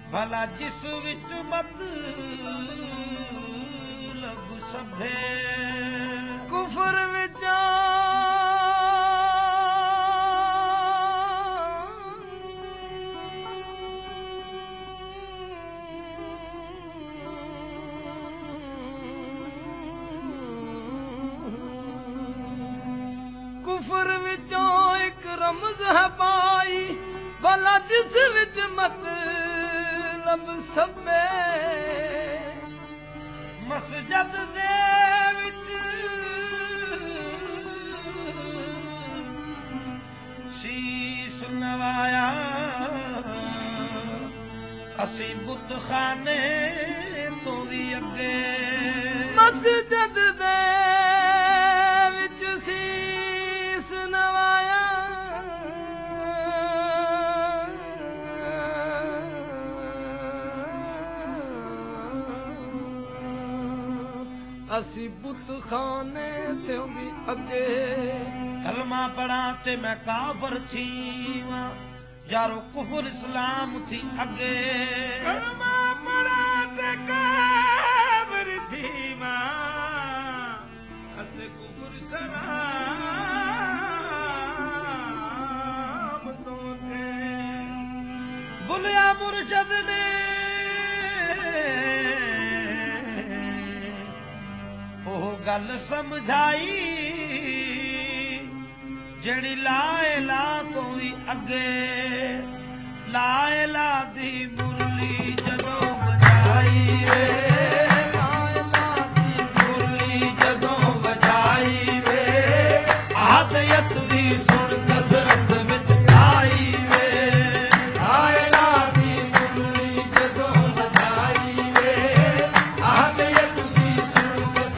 भला जिस विच मतलब सभे कुफर विच कुफर विचों एक रमज है पाई भला जिस विच मतलब सभे मस्जिद दे विच शीश नवाया असी बुतखाने तो भी अगे मस्जिद दे विच शीश नवाया असी बुतखाने ते भी अगे कलमा पढ़ा ते मैं काफर थी वां यारो कुफर इस्लाम थी अगे कलमा पढ़ा ते काफर थी मां अते कुफर सलाम तो थे बुलिया मुर्शद ने ਉਹ ਗੱਲ ਸਮਝਾਈ ਜਿਹੜੀ ਲਾ ਇਲਾ ਤੋਂ ਵੀ ਅੱਗੇ ਲਾ ਇਲਾ ਦੀ ਮੁਰਲੀ ਜਦੋਂ ਵਜਾਈ ਵੇ ਲਾ ਇਲਾ ਦੀ ਮੁਰਲੀ ਜਦੋਂ ਵਜਾਈ ਵੇ ਆਦਿਅਤ ਵੀ ਸੁਣ ਕਸਰਤ ਵਿੱਚ ਆਈ ਵੇ ਲਾ ਇਲਾ ਦੀ ਮੁਰਲੀ ਜਦੋਂ ਵਜਾਈ ਵੇ ਆਦਿਅਤ ਵੀ ਸੁਣ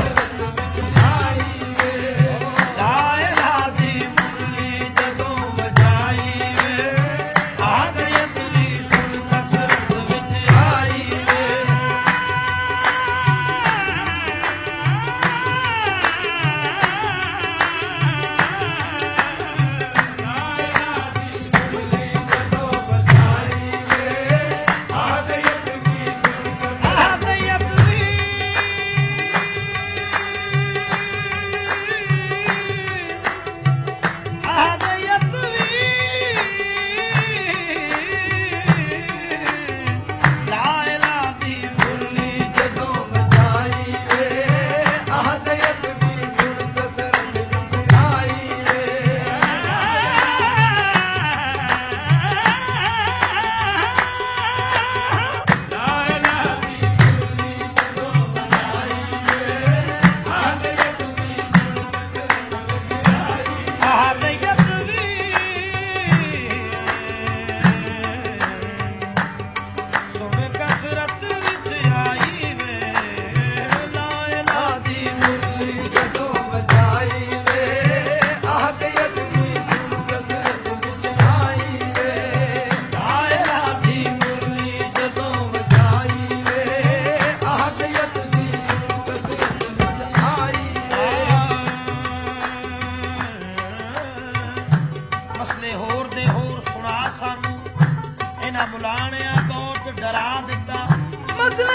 ਮੁਲਾਣਿਆਂ ਬਹੁਤ ਡਰਾ ਦਿੱਤਾ ਮਸਲੇ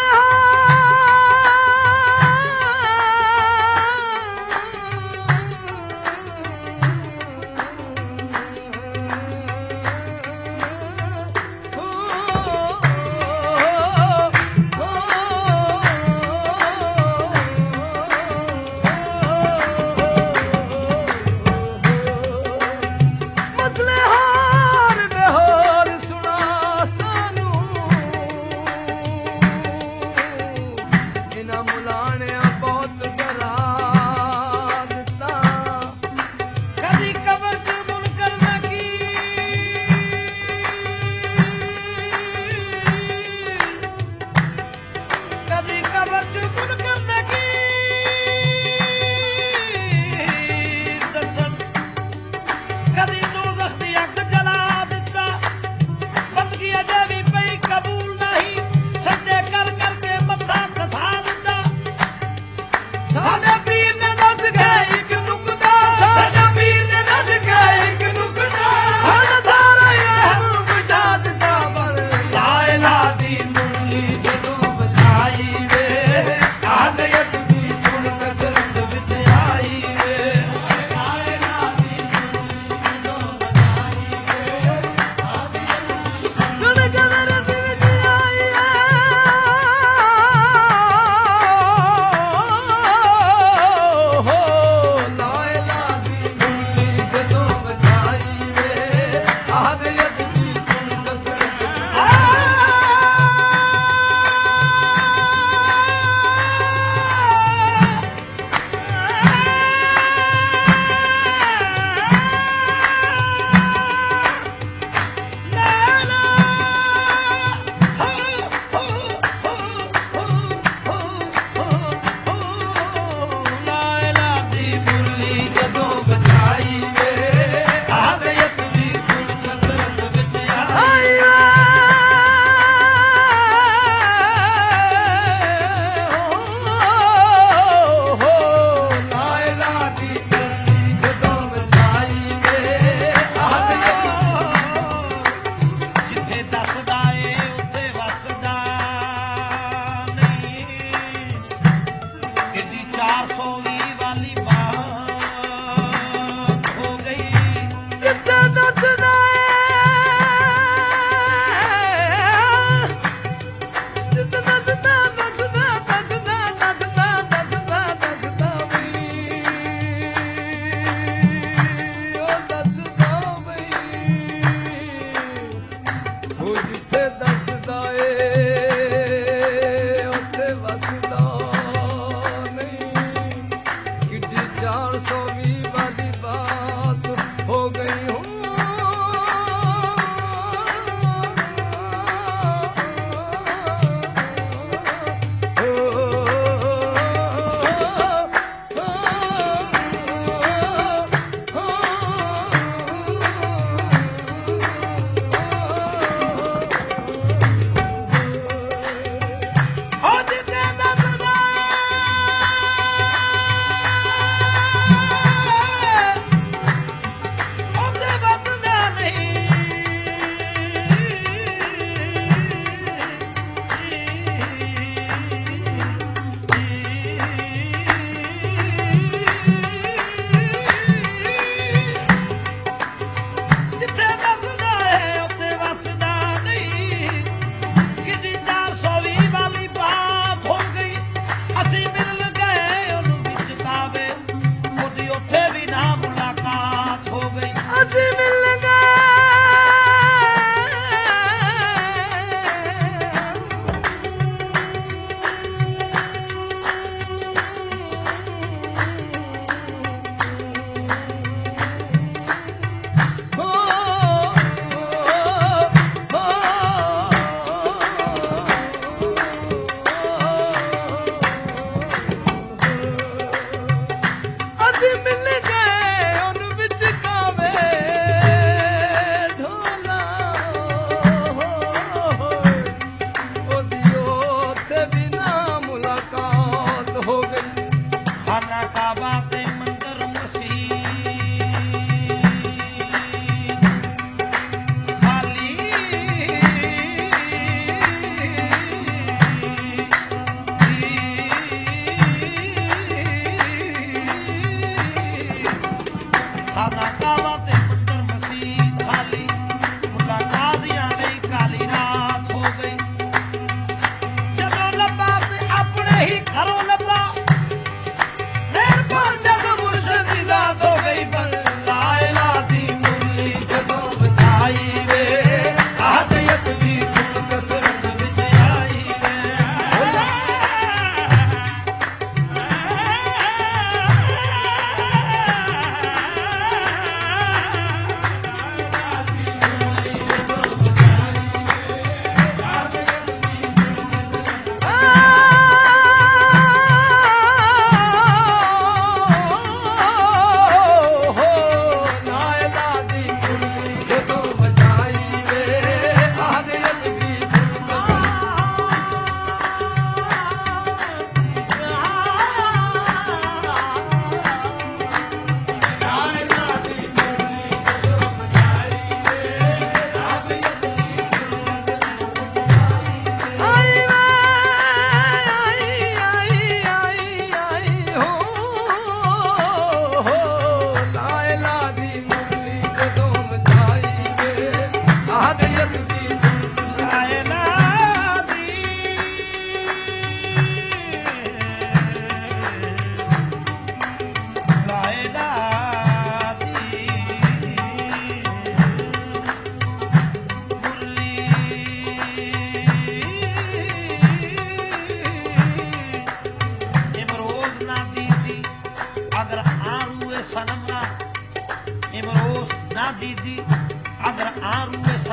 ਹਾਰ ਦੇ ਹੋਰ ਸੁਣਾ ਸਾਨੂੰ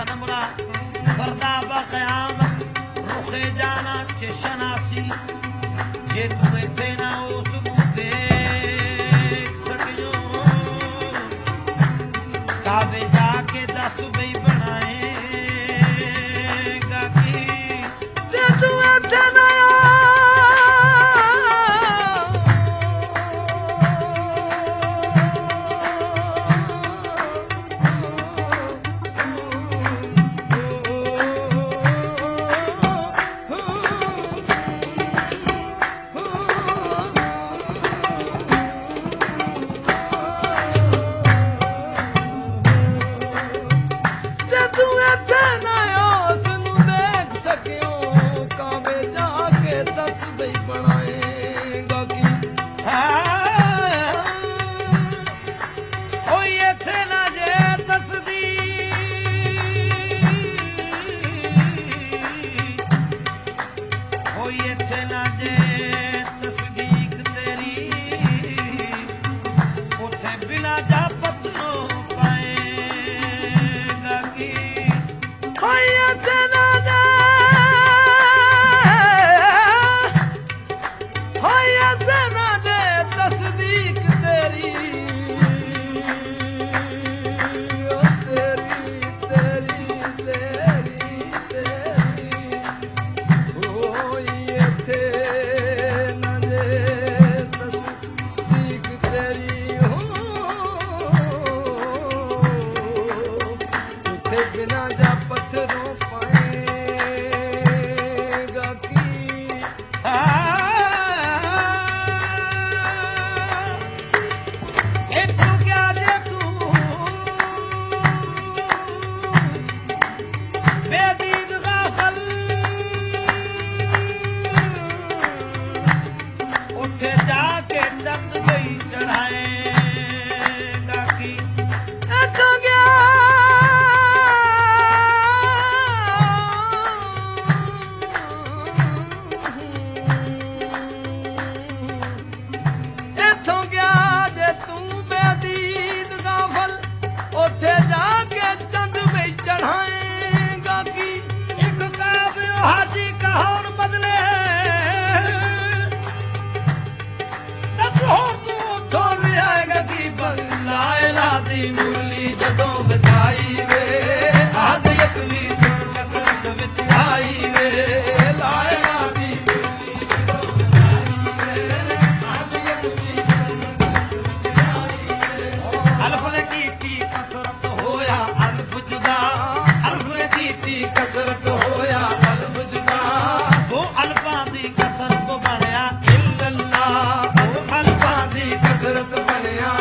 नमरा फरदा बक़यामत रुखे जाना चशनासी जे तू इथे ना उस देख सकियो काबे जाके दस बई बनाएगा की जे तू इथे ना मुरली जदों बजाई वे आदियत वी कसरत विच आई वे लायला दी मुरली जदों बजाई वे आदियत वी अल्फ ने कीती कसरत होया अल्फ जुदा अल्फ ने कीती कसरत होया अल्फ जुदा वो अल्फा दी कसरत बनया इल्लल्लाह वो अल्फा दी कसरत बनया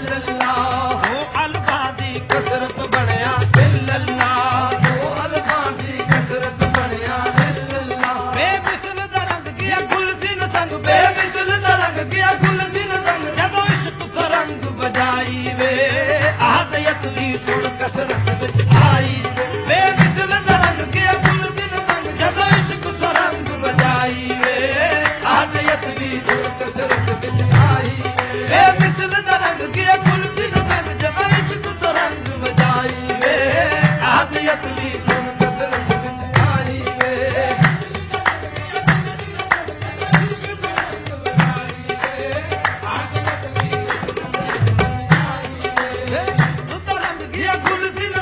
कसरत बनया इल्लल्लाह दो अल्फा दी कसरत बनया इल्लल्लाह बेमिसल दा रंग गया गुल दिन संग बेमिसल दा रंग गया गुल दिन संग जदों इश्क रंग बजाई वे आदियत वी सुन कसरत विच आई बेमिसल दा रंग गया गुल दिन संग जदों इश्क रंग बजाई वे आदियत वी सुन कसरत विच आई बेमिसल दा रंग गया गुल दिन संग जदों इश्क रंग बजाई वे आदियत वी सुन कसरत विच आई वे सुत रंग गया गुल दिन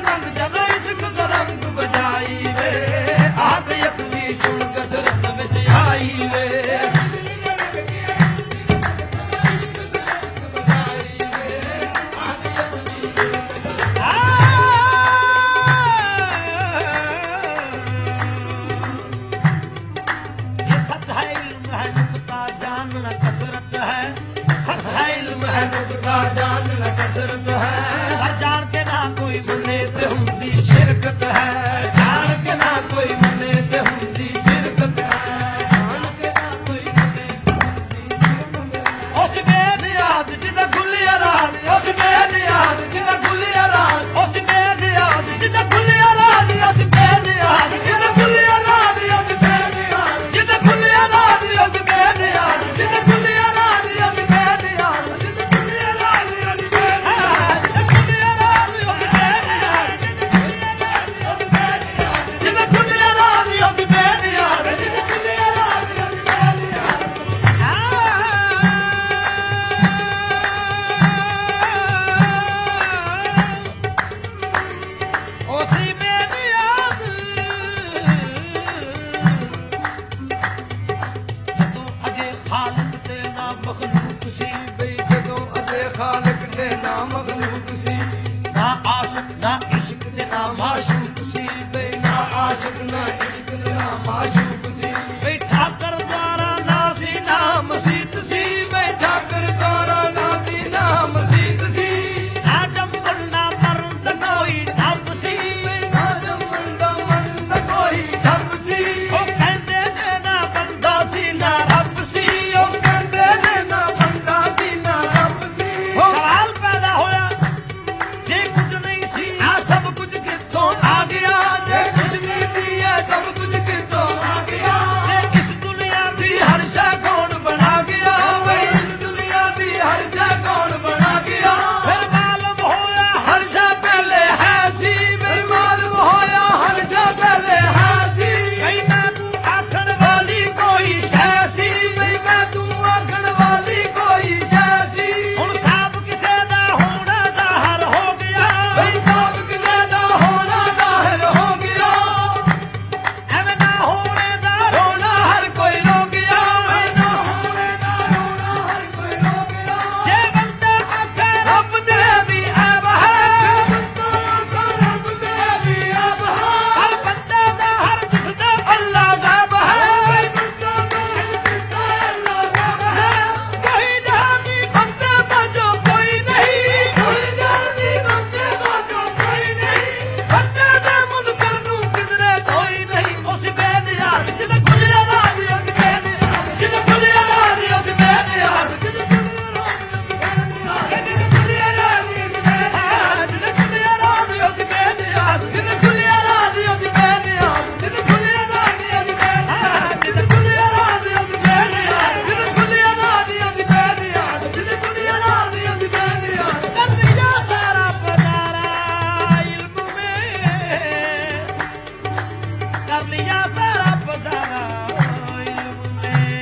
ਆਸ਼ਿਕ ਨਾ ਇਸ਼ਕ ਨਾ ਮਾਸ਼ੂਕ ਸੀ ਬੈਠਾ ਕਰ ਦੁਆਰਾ ਨਾ ਸੀ ਨਾ ਮਸੀਤ ਸੀ ਬੈਠਾ ਕਰ ਦੁਆਰਾ ਨਾ ਦੀ ਨਾ ਮਸੀਤ ਸੀ ਨਾ ਜੰਮਣ ਨਾ ਮਰਨ ਦਾ ਕੋਈ ਢੱਬ ਸੀ ਨਾ ਜੰਮਣ ਦਾ ਮਰਨ ਦਾ ਕੋਈ ਢੱਬ ਸੀ ਉਹ ਕਹਿੰਦੇ ਨੇ ਨਾ ਬੰਦਾ ਸੀ ਨਾ ਰੱਬ ਸੀ ਉਹ ਕਹਿੰਦੇ ਨੇ ਨਾ ਬੰਦਾ ਸੀ ਨਾ ਰੱਬ ਸੀ ਸਵਾਲ ਪੈਦਾ ਹੋਇਆ ਜੇ ਕੁਝ ਨਹੀਂ ਸੀ ਆ ਸਭ ਕੁਝ ਕਿੱਥੋਂ ਆ ਗਿਆ ਜੇ ਕੁਝ ਨਹੀਂ ਸੀ ਇਹ ਸਭ ਕੁਝ ਕਿੱਥੋਂ ਆ ਗਿਆ ਤੇ ਇਸ ਦੁਨੀਆ ਦੀ ਹਰ ਸ਼ੈ ਕੌਣ ਬਣਾ ਗਿਆ ਵੇ ਇਸ ਦੁਨੀਆ ਦੀ ਹਰ ਸ਼ੈ ਕੌਣ ਬਣਾ ਗਿਆ ਫਿਰ ਮਾਲੂਮ ਹੋਇਆ ਹਰ ਸ਼ੈ ਪਹਿਲੇ ਹੈ ਸੀ ਵੇ ਮਾਲੂਮ ਹੋਇਆ ਹਰ ਸ਼ੈ ਪਹਿਲੇ ਹੈ ਸੀ ਕਹਿੰਦਾ ਤੂੰ ਆਖਣ ਵਾਲੀ ਕੋਈ ਸ਼ੈ ਸੀ ਨਹੀਂ ਮੈਂ ਤੂੰ ਆਖਣ ਵਾਲੀ ਕੋਈ ਸ਼ੈ ਸੀ ਹੁਣ ਸਾਬ ਕਿਸੇ ਦਾ ਹੋਣਾ ਜ਼ਾਹਰ ਹੋ ਗਿਆ ਬਈ ਸਭ ਕਿਲੇ ਦਾ ਹੋਣਾ ਜ਼ਾਹਿਰ ਹੋ ਗਿਆ ਐਵੇਂ ਨਾ ਹੋਣੇ ਦਾ ਰੋਣਾ ਹਰ ਕੋਈ ਰੋ ਗਿਆ ਨਾ ਹੋਣੇ ਦਾ ਰੋਣਾ ਹਰ ਕੋਈ ਰੋ ਗਿਆ ਜੇ ਬੰਦਾ ਆਖੇ ਰੱਬ ਦੇ ਵੀ ਐਬ ਹੈ ਰੱਬ ਦੇ ਵੀ ਐਬ ਹੈ ਹਰ ਬੰਦੇ ਦਾ ਹਰ ਦਿਸਦਾ ਅੱਲਾ ਗੈਬ ਹੈ ਅੱਲਾ ਗੈਬ ਹੈ ਕੋਈ ਜਹਾਨੀ ਬੰਦੇ ਬਾਝੋਂ ਕੋਈ ਨਹੀਂ ਕੋਈ ਜਾਨੀ ਬੰਦੇ ਬਾਝੋਂ ਕੋਈ ਨਹੀਂ ਬੰਦੇ ਦੇ ਮੁਨਕਰ ਨੂੰ ਕਿਧਰੇ ਕੋਈ ਨਹੀਂ ਉਸ ਬੇਨਿਆਜ਼ ਜਿਹਦੇ ਖੁੱਲਿਆ ਨਾ ਵੀ ਉਹ ਬੇਨਿਆਜ਼ ਜਿਹਦੇ ਖੁੱਲਿਆ ਨਾ ਵੀ ਉਹ ਬੇਨਿਆਜ਼ ਜਿਹਦੇ ਖੁੱਲਿਆ ਨਾ ਵੀ ਉਹ ਬੇਨਿਆਜ਼ ਜਿਹਦੇ ਖੁੱਲਿਆ ਨਾ ਵੀ ਉਹ ਬੇਨਿਆਜ਼ ਜਿਹਦੇ ਖੁੱਲਿਆ ਨਾ ਵੀ ਉਹ ਬੇਨਿਆਜ਼ ਜਿਹਦੇ ਖੁੱਲਿਆ ਨਾ ਵੀ ਉਹ ਬੇਨਿਆਜ਼ ਜਿਹਦੇ ਖੁੱਲਿਆ ਨਾ ਵੀ ਉਹ ਬੇਨਿਆਜ਼ ਜਿਹਦੇ ਖੁੱਲਿਆ ਨਾ ਵੀ ਉਹ ਬੇਨਿਆਜ਼ ਜਿਹਦੇ ਖੁੱਲਿਆ ਨਾ ਵੀ ਉਹ ਬੇਨਿਆਜ਼ ਕਰ ਲਿਆ ਸਾਰਾ ਬਜ਼ਾਰਾ ਇਲਮ ਮੇ ਕਰ ਲਿਆ ਸਾਰਾ ਬਜ਼ਾਰਾ ਇਲਮ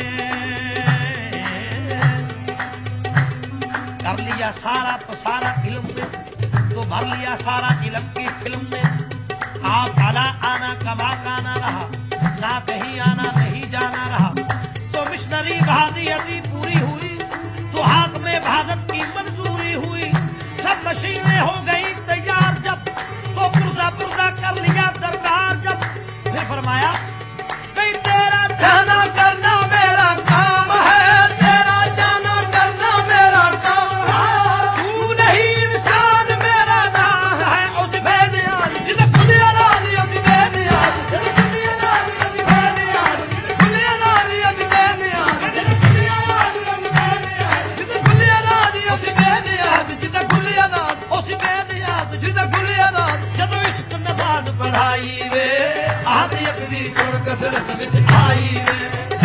में कर लिया सारा पसारा इल्म में तो भर लिया सारा इल्म की फिल्म में आप आना आना कमा काना रहा ना कहीं आना नहीं जाना रहा तो मिशनरी बहादी पूरी हुई तो हाथ में भारत की मंजूरी हुई सब मशीनें हो गई तैयार जब तो पुर्जा पुर्जा कर लिया दरबार जब फिर फरमाया भाई तेरा जाना करना मेरा काम है तेरा जाना करना मेरा काम है तू नहीं इंसान मेरा नाम है उस बेनियाज जिसे खुलिया रानी अति बेनियाज जिसे खुलिया रानी अति बेनियाज जिसे खुलिया रानी अति बेनियाज जिसे खुलिया रानी अति बेनियाज जिसे खुलिया रानी अति बेनियाज जिसे खुलिया रानी उस बेनियाज जिसे खुलिया रानी ਜਦੋਂ ਇਸ਼ਕ ਨਮਾਜ਼ पढ़ाई वे आदियत दी सुन कसरत विच आई वे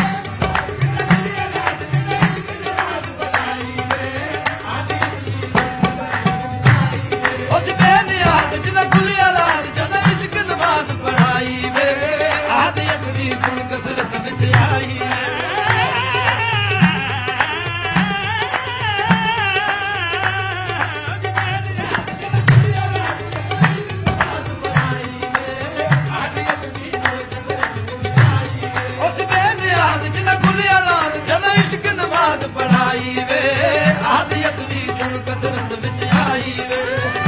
उस बेनियाज जिदा खुलिया राज जदा इश्क नमाज पढ़ाई वे आदियत दी सुन कसरत विच आई वे उस बेनियाज जिदा खुलिया राज जदा इश्क नमाज पढ़ाई वे आदियत दी सुन कसरत विच आई वे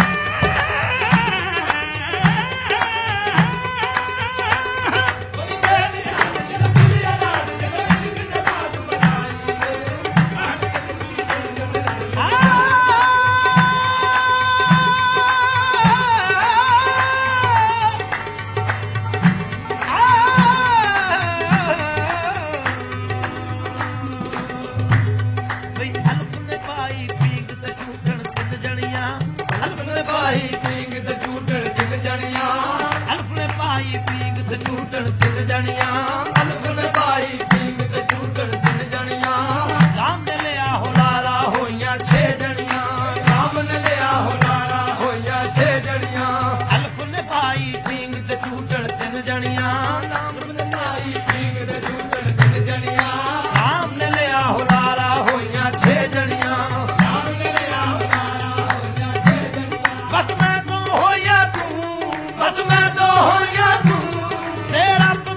ਬਈ ਅਲਫ ਨੇ ਪਾਈ ਪੀਂਗ ਤੇ ਝੂਟਣ ਤਿੰਨ ਜਣੀਆਂ ਅਲਫ ਨੇ ਪਾਈ ਪੀਂਗ ਤੇ ਝੂਟਣ ਤਿੰਨ ਜਣੀਆਂ ਅਲਫ ਨੇ ਪਾਈ ਪੀਂਗ ਤੇ ਝੂਟਣ ਤਿੰਨ ਜਣੀਆਂ ਅਲਫ ਨੇ ਪਾਈ ਪੀਂਗ ਤੇ ਝੂਟਣ ਤਿੰਨ ਜਣੀਆਂ ਰਾਮ ਨੇ ਲਿਆ ਹੋ ਲਾਰਾ ਹੋਈਆਂ 6 ਜਣੀਆਂ ਰਾਮ ਨੇ ਲਿਆ ਹੋ ਲਾਰਾ ਹੋਈਆਂ 6 ਜਣੀਆਂ ਅਲਫ ਨੇ ਪਾਈ ਪੀਂਗ ਤੇ ਝੂਟਣ ਤਿੰਨ ਜਣੀਆਂ ਰਾਮ ਨੇ ਪਾਈ ਪੀਂਗ ਤੇ ਝੂਟਣ ਤਿੰਨ ਜਣੀਆਂ ਰਾਮ ਨੇ ਲਿਆ ਹੋ ਲਾਰਾ ਹੋਈਆਂ 6 ਜਣੀਆਂ ਰਾਮ ਨੇ ਲਿਆ ਹੋ ਲਾਰਾ ਹੋਈਆਂ 6 ਜਣੀਆਂ ਬਸ ਮੈਂ ਤੂੰ ਹੋਇਆ ਤੂੰ ਬਸ ਮੈਂ ਤਾਂ ਹੋਈਆਂ ਤੂੰ ਤੇਰਾ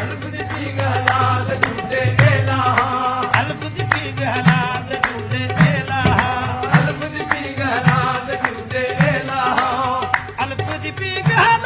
अल्फ दी पी गहलाद झूठे एलाहा अल्फ दी पी गहलाद झूठे एलाहा अल्फ दी पी गहलाद झूठे एलाहा अल्फ दी पी गहलाद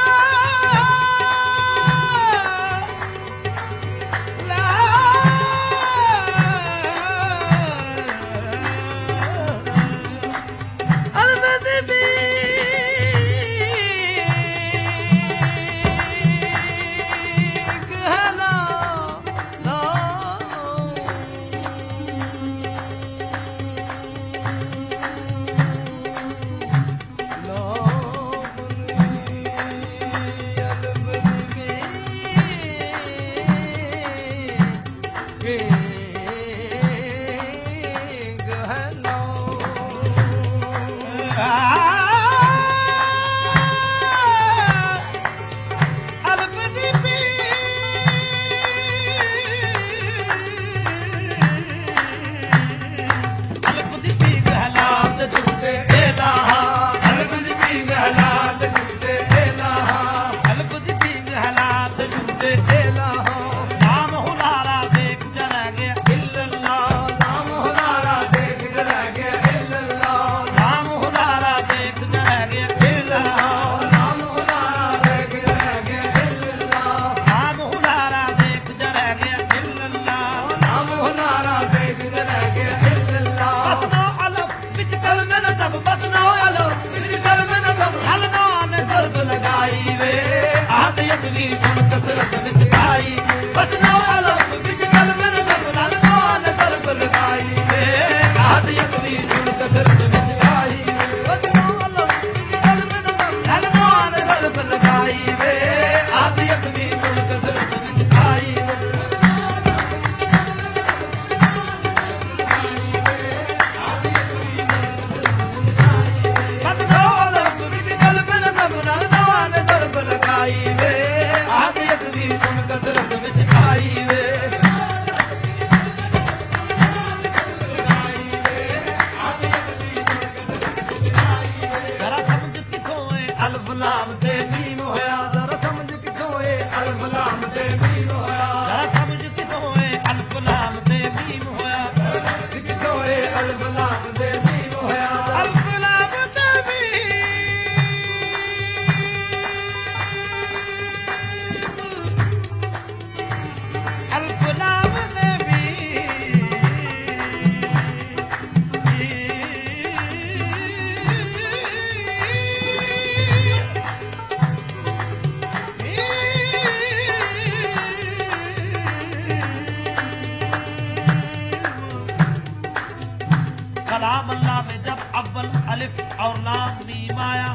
कलाम अल्लाह में जब अव्वल अलिफ और लाम मीम आया,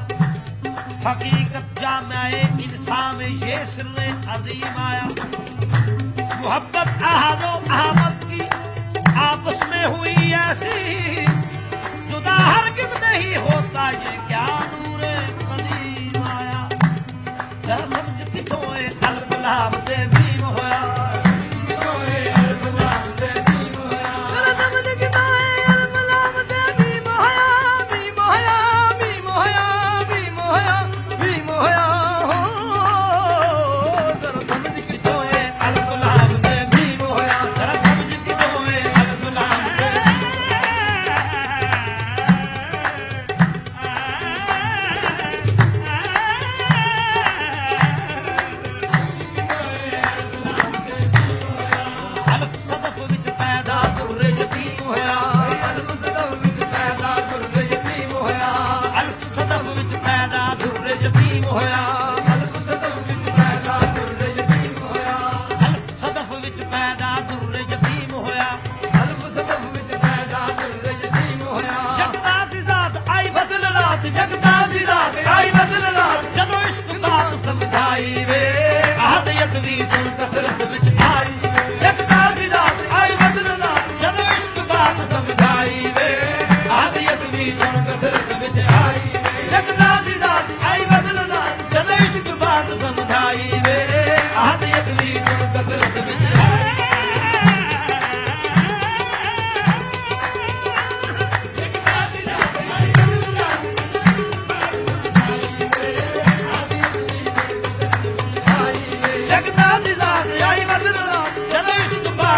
हकीकत जामे इंसान में ये सिर्रे अजीम आया। मोहब्बत अहादो अहमद की आपस में हुई ऐसी, जुदा हरगिज़ नहीं होता ये क्या नूरे कदीम आया। जरा समझ कि तोए अल्फ लाम दे मीम होया,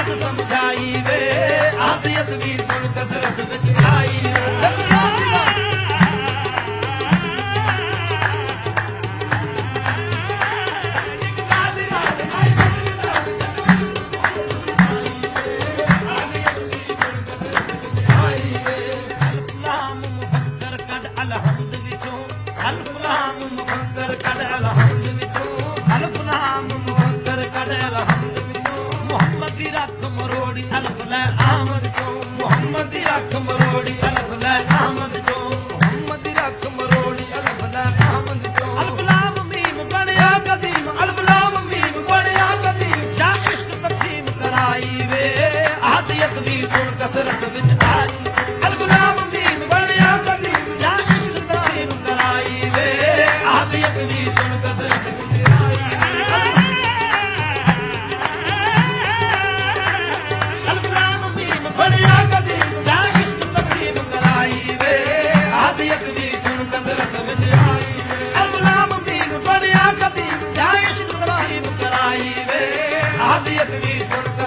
बात समझाई वे आदियत भी सुन कसरत विच आई रख मरोड़ी अलफ लै आमद चो मोहम्मद रख मरोड़ी अलफ लै आमद चो अलफ लाम मीम बनया कदीम अलफ लाम मीम बनया कदीम जा इश्क तकसीम कराई वे आदियत भी सुन कसरत विच आई अलफ लाम मीम बनया कदीम जा इश्क तकसीम कराई वे आदियत भी सुन कसरत विच आई अलफ लाम मीम बनया कदीम आदियत भी सुन कसरत विच आई अलगुलाम मीम बनया कदीम जा इश्क तकसीम कराई वे आदियत भी सुन